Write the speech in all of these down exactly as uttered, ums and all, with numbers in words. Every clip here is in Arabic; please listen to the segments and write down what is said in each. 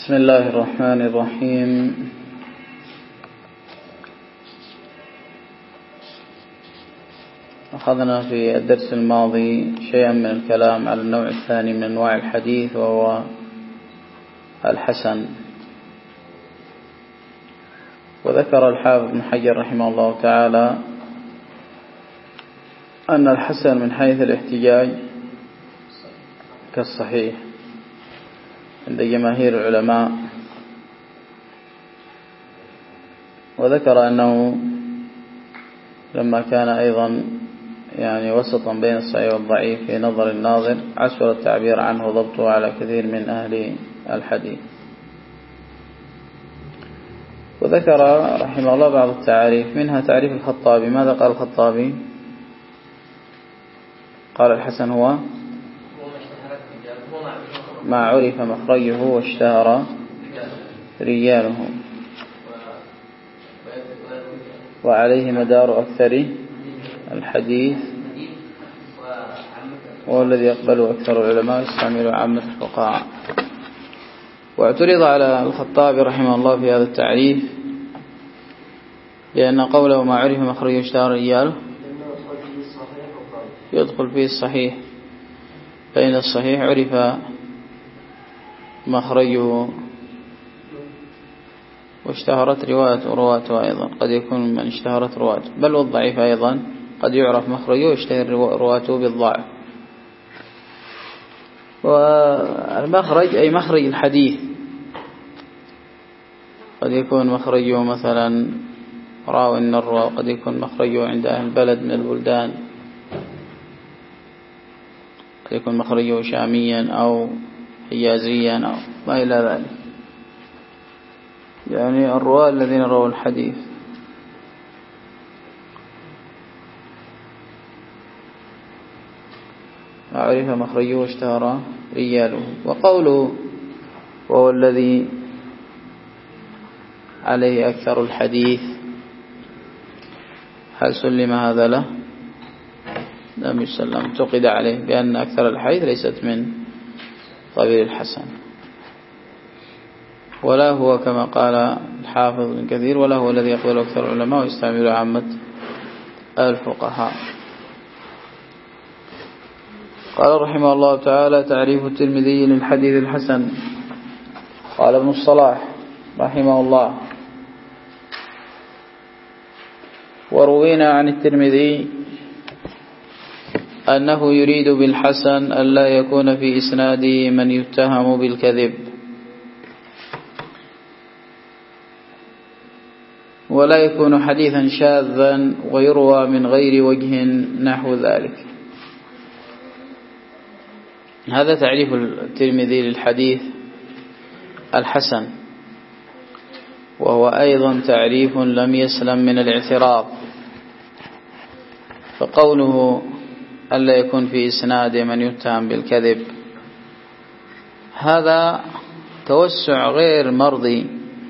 بسم الله الرحمن الرحيم. أخذنا في الدرس الماضي شيئا من الكلام على النوع الثاني من أنواع الحديث وهو الحسن، وذكر الحافظ بن حجر رحمه الله تعالى أن الحسن من حيث الاحتجاج كالصحيح عند جماهير العلماء، وذكر أنه لما كان أيضا يعني وسطا بين الصحيح والضعيف في نظر الناظر عسر التعبير عنه ضبطه على كثير من أهل الحديث. وذكر رحمه الله بعض التعاريف، منها تعريف الخطابي. ماذا قال الخطابي؟ قال الحسن هو ما عرف مخرجه واشتهر رجاله وعليه مدار أكثر الحديث، والذي يقبله أكثر العلماء يستعمل عامة الفقهاء. واعترض على الخطابي رحمه الله في هذا التعريف لأن قوله ما عرف مخرجه واشتهر رجاله يدخل فيه الصحيح، فإن الصحيح عرف مخرجه واشتهرت روايته رواته أيضا، قد يكون من اشتهرت رواته، بل والضعيف أيضا قد يعرف مخرجه ويشتهر رواته بالضعف. والمخرج أي مخرج الحديث، قد يكون مخرجه مثلا راوي النروى، وقد يكون مخرجه عند أهل البلد من البلدان، قد يكون مخرجه شاميا أو حجازيا أو ما إلى ذلك، يعني الرواة الذين رووا الحديث. أعرف مخرجه واشتهر رجاله. وقوله وهو الذي عليه أكثر الحديث، هل سلم هذا له؟ لم يسلم، اعتقد عليه بأن أكثر الحديث ليست من قبيل الحسن، ولا هو كما قال الحافظ ابن كثير ولا هو الذي يقبل أكثر العلماء ويستعمل عامة الفقهاء. قال رحمه الله تعالى تعريف الترمذي للحديث الحسن. قال ابن الصلاح رحمه الله وروينا عن الترمذي أنه يريد بالحسن ألا يكون في إسناده من يتهم بالكذب، ولا يكون حديثا شاذا ويروى من غير وجه نحو ذلك. هذا تعريف الترمذي للحديث الحسن، وهو أيضا تعريف لم يسلم من الاعتراض. فقوله ألا يكون في إسناده من يتهم بالكذب هذا توسع غير مرضي،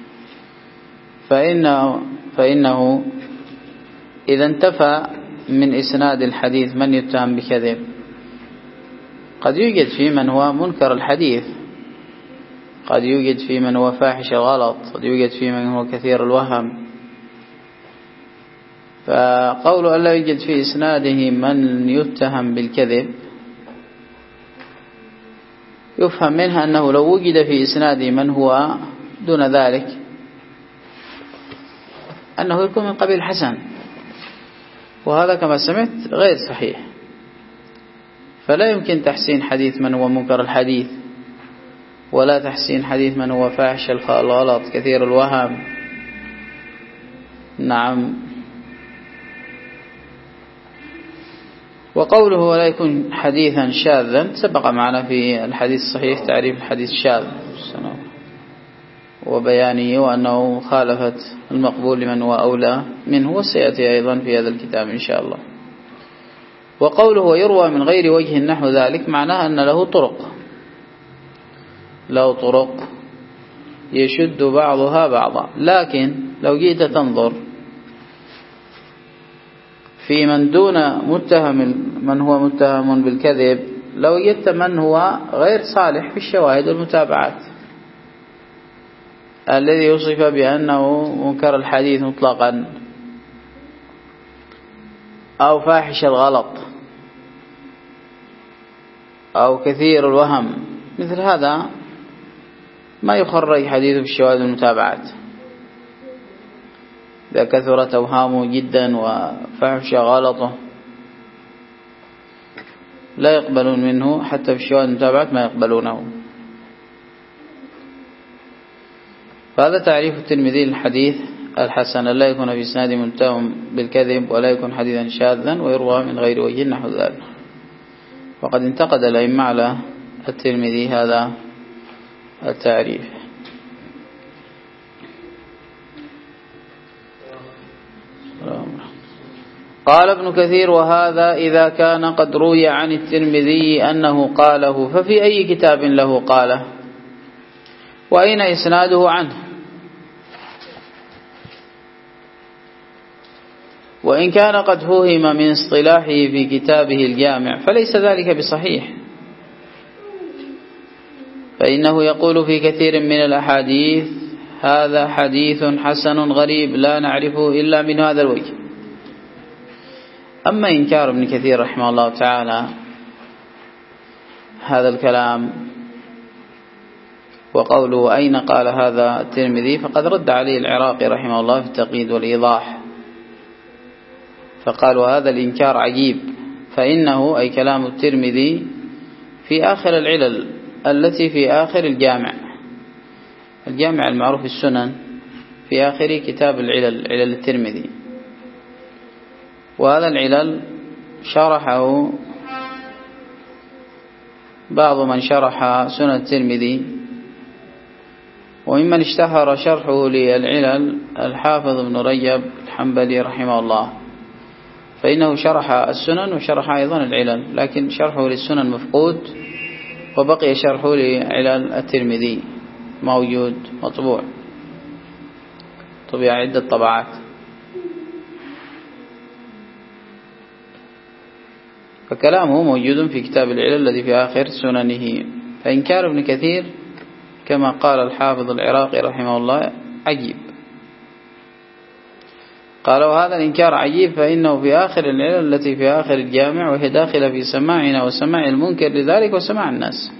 فإنه, فإنه إذا انتفى من إسناد الحديث من يتهم بكذب قد يوجد في من هو منكر الحديث، قد يوجد في من هو فاحش الغلط، قد يوجد في من هو كثير الوهم. فقول ألا يوجد في إسناده من يتهم بالكذب يفهم منها أنه لو وجد في إسناده من هو دون ذلك أنه يكون من قبيل حسن، وهذا كما سمعت غير صحيح. فلا يمكن تحسين حديث من هو منكر الحديث، ولا تحسين حديث من هو فاحش الغلط كثير الوهم. نعم. وقوله ولا يكون حديثا شاذا سبق معنا في الحديث الصحيح تعريف الحديث الشاذ وبيانه، وأنه خالفت المقبول لمن هو أولى منه، وسيأتي أيضا في هذا الكتاب إن شاء الله. وقوله يروى من غير وجه نحو ذلك معناه أن له طرق، له طرق يشد بعضها بعضا. لكن لو جئت تنظر في من دون متهم من هو متهم بالكذب لو وجدت من هو غير صالح في الشواهد والمتابعات، الذي يوصف بأنه منكر الحديث مطلقا أو فاحش الغلط أو كثير الوهم، مثل هذا ما يخرج حديثه في الشواذ والمتابعات. إذا كثرت أوهامه جدا وفحش غلطه لا يقبلون منه، حتى في الشواذ والمتابعات ما يقبلونه. فهذا تعريف الترمذي للحديث الحسن: لا يكون في إسناده متهم بالكذب، ولا يكون حديثا شاذا، ويروى من غير وجه نحو ذلك. وقد انتقد الأئمة على الترمذي هذا التعريف. قال ابن كثير: وهذا إذا كان قد روي عن الترمذي أنه قاله، ففي أي كتاب له قاله؟ وأين إسناده عنه؟ وإن كان قد فهم من اصطلاحه في كتابه الجامع فليس ذلك بصحيح، فإنه يقول في كثير من الأحاديث: هذا حديث حسن غريب لا نعرفه إلا من هذا الوجه. أما إنكار ابن كثير رحمه الله تعالى هذا الكلام وقوله أين قال هذا الترمذي، فقد رد عليه العراقي رحمه الله في التقييد والإيضاح، فقال: وهذا الإنكار عجيب، فإنه أي كلام الترمذي في آخر العلل التي في آخر الجامع، الجامع المعروف السنن، في آخر كتاب العلل، علل الترمذي. وهذا العلل شرحه بعض من شرح سنن الترمذي، وممن اشتهر شرحه للعلل الحافظ ابن رجب الحنبلي رحمه الله، فإنه شرح السنن وشرح أيضا العلل، لكن شرحه للسنن مفقود، وبقي شرحه لعلل الترمذي موجود مطبوع، طبع عدة طبعات. فكلامه موجود في كتاب العلل الذي في آخر سننه. فإنكار ابن كثير كما قال الحافظ العراقي رحمه الله عجيب. قالوا هذا الإنكار عجيب فإنه في آخر العلل التي في آخر الجامع، وهي داخلة في سماعنا وسماع المنكر لذلك وسماع الناس.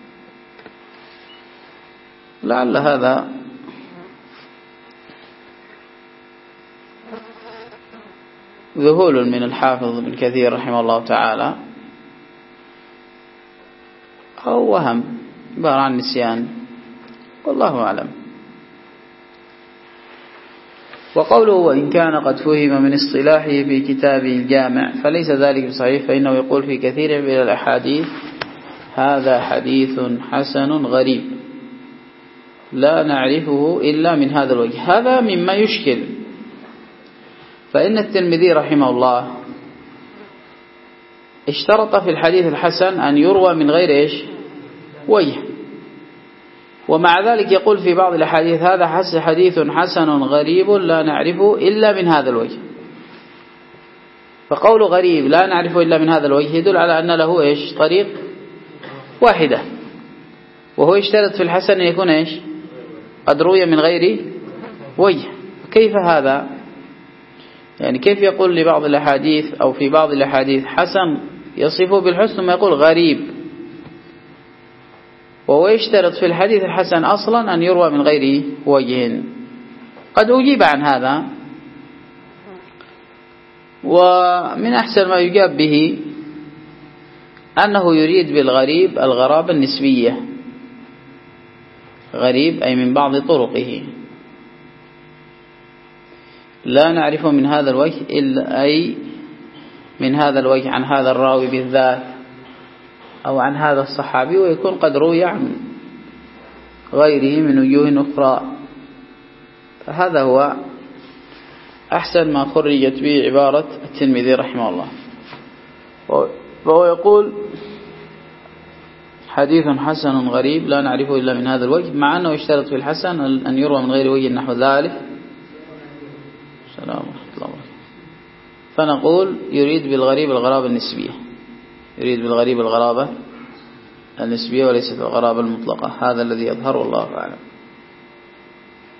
لعل هذا ذهول من الحافظ ابن كثير رحمه الله تعالى، أو وهم عبارة عن نسيان، والله أعلم. وقوله: وإن كان قد فهم من اصطلاحه في كتابه الجامع فليس ذلك بصحيح، فإنه يقول في كثير من الأحاديث: هذا حديث حسن غريب لا نعرفه إلا من هذا الوجه. هذا مما يشكل، فإن الترمذي رحمه الله اشترط في الحديث الحسن أن يروى من غير إيش؟ وجه، ومع ذلك يقول في بعض الأحاديث: هذا حديث حسن غريب لا نعرفه إلا من هذا الوجه. فقول غريب لا نعرفه إلا من هذا الوجه يدل على أن له إيش؟ طريق واحدة، وهو يشترط في الحسن أن يكون إيش؟ قد روي من غير وجه. كيف هذا؟ يعني كيف يقول لبعض الأحاديث أو في بعض الأحاديث حسن يصفه بالحسن ثم يقول غريب، وهو يشترط في الحديث الحسن أصلا أن يروى من غير وجه؟ قد أجيب عن هذا، ومن أحسن ما يجاب به أنه يريد بالغريب الغرابة النسبية، غريب أي من بعض طرقه، لا نعرفه من هذا الوجه إلا أي من هذا الوجه عن هذا الراوي بالذات أو عن هذا الصحابي، ويكون قد روي عن غيره من وجوه أخرى. فهذا هو أحسن ما خرجت به عبارة الترمذي رحمه الله. وهو يقول: حديث حسن غريب لا نعرفه إلا من هذا الوجه، مع أنه يشترط في الحسن أن يروى من غير وجه نحو ذلك. السلام ورحمة الله وبركاته. فنقول يريد بالغريب الغرابة النسبية، يريد بالغريب الغرابة النسبية وليست الغرابة المطلقة. هذا الذي يظهر والله أعلم.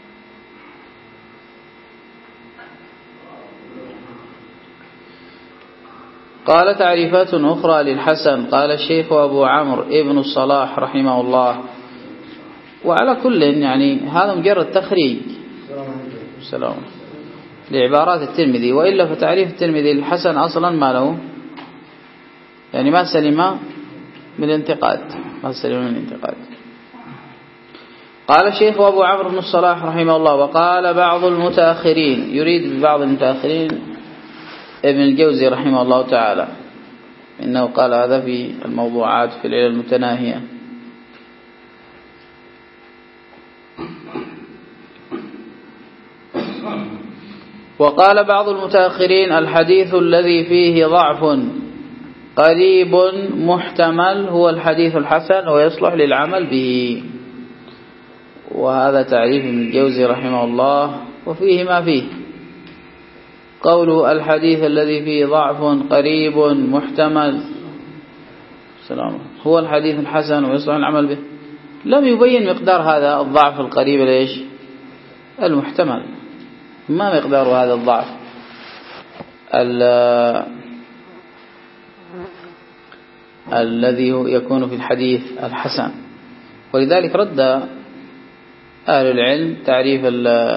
قال تعريفات أخرى للحسن. قال الشيخ أبو عمرو ابن الصلاح رحمه الله. وعلى كل يعني هذا مجرد تخريج السلام لعبارات الترمذي، وإلا فتعريف الترمذي للحسن أصلا ما له يعني ما سلم من الانتقاد، ما سلم من الانتقاد. قال الشيخ أبو عمرو بن الصلاح رحمه الله: وقال بعض المتأخرين، يريد ببعض المتأخرين ابن الجوزي رحمه الله تعالى، إنه قال هذا في الموضوعات في العلل المتناهية. وقال بعض المتأخرين: الحديث الذي فيه ضعف قريب محتمل هو الحديث الحسن ويصلح للعمل به. وهذا تعريف ابن الجوزي رحمه الله، وفيه ما فيه. قوله الحديث الذي فيه ضعف قريب محتمل سلام هو الحديث الحسن ويصلح العمل به، لم يبين مقدار هذا الضعف القريب ليش المحتمل، ما مقدار هذا الضعف الذي يكون في الحديث الحسن. ولذلك رد أهل العلم تعريف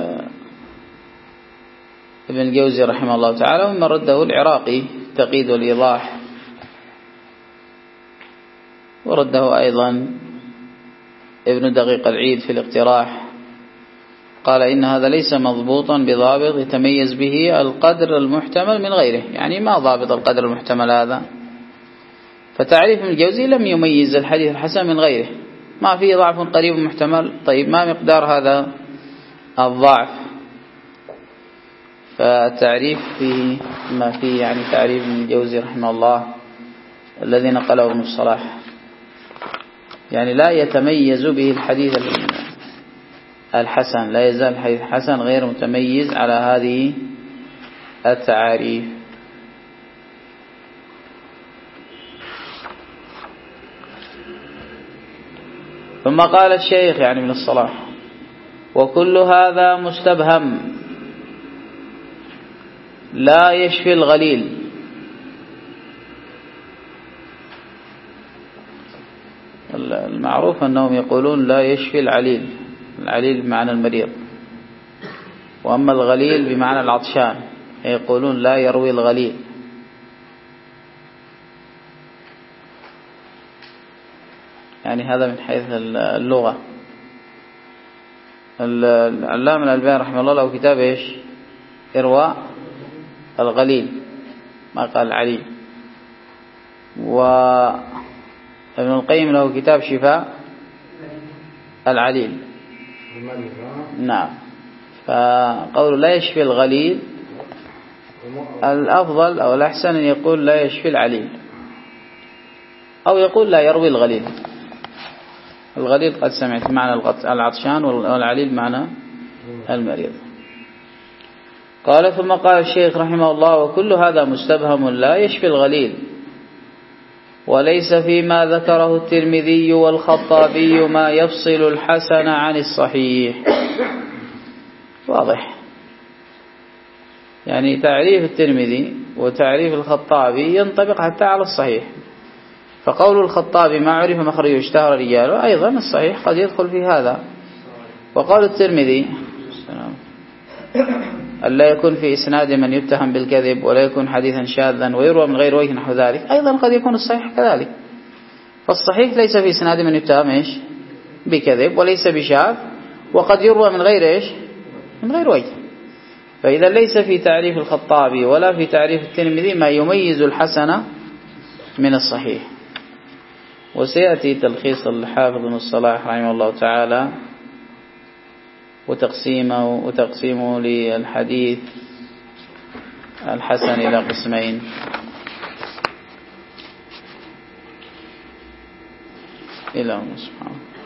ابن الجوزي رحمه الله تعالى، ومن رده العراقي التقييد والإيضاح، ورده أيضا ابن دقيق العيد في الاقتراح. قال إن هذا ليس مضبوطا بضابط يتميز به القدر المحتمل من غيره، يعني ما ضابط القدر المحتمل هذا. فتعريف ابن الجوزي لم يميز الحديث الحسن من غيره، ما فيه ضعف قريب محتمل. طيب ما مقدار هذا الضعف؟ فالتعريف فيه ما فيه يعني تعريف ابن الجوزي رحمه الله الذي نقله ابن الصلاح، يعني لا يتميز به الحديث الحسن، لا يزال الحديث الحسن غير متميز على هذه التعاريف. ثم قال الشيخ يعني من الصلاح: وكل هذا مستبهم لا يشفي الغليل. المعروف أنهم يقولون لا يشفي العليل، العليل بمعنى المريض، وأما الغليل بمعنى العطشان، يقولون لا يروي الغليل. يعني هذا من حيث اللغة. العلامة الألباني رحمه الله له كتاب إيش؟ إرواء الغليل، ما قال العليل. وابن القيم له كتاب شفاء العليل. نعم. فقول لا يشفي الغليل الأفضل أو الأحسن أن يقول لا يشفي العليل، أو يقول لا يروي الغليل. الغليل قد سمعت معنى العطشان، والعليل معنى المريض. قال ثم قال الشيخ رحمه الله: وكل هذا مستبهم لا يشفي الغليل، وليس فيما ذكره الترمذي والخطابي ما يفصل الحسن عن الصحيح. واضح، يعني تعريف الترمذي وتعريف الخطابي ينطبق حتى على الصحيح. فقول الخطابي ما عرف مخرجه اشتهر رجاله، أيضا الصحيح قد يدخل في هذا. وقول الترمذي ألا يكون في إسناد من يتهم بالكذب ولا يكون حديثا شاذا ويروى من غير وجه نحو ذلك، أيضا قد يكون الصحيح كذلك. فالصحيح ليس في إسناد من يتهم إيش بكذب وليس بشاذ، وقد يروى من غير إيش من غير وجه. فإذا ليس في تعريف الخطابي ولا في تعريف الترمذي ما يميز الحسن من الصحيح. وسيأتي تلخيص الحافظ بن الصلاح رحمه الله تعالى وتقسيمه وتقسيمه للحديث الحسن إلى قسمين. إلى الله سبحانه.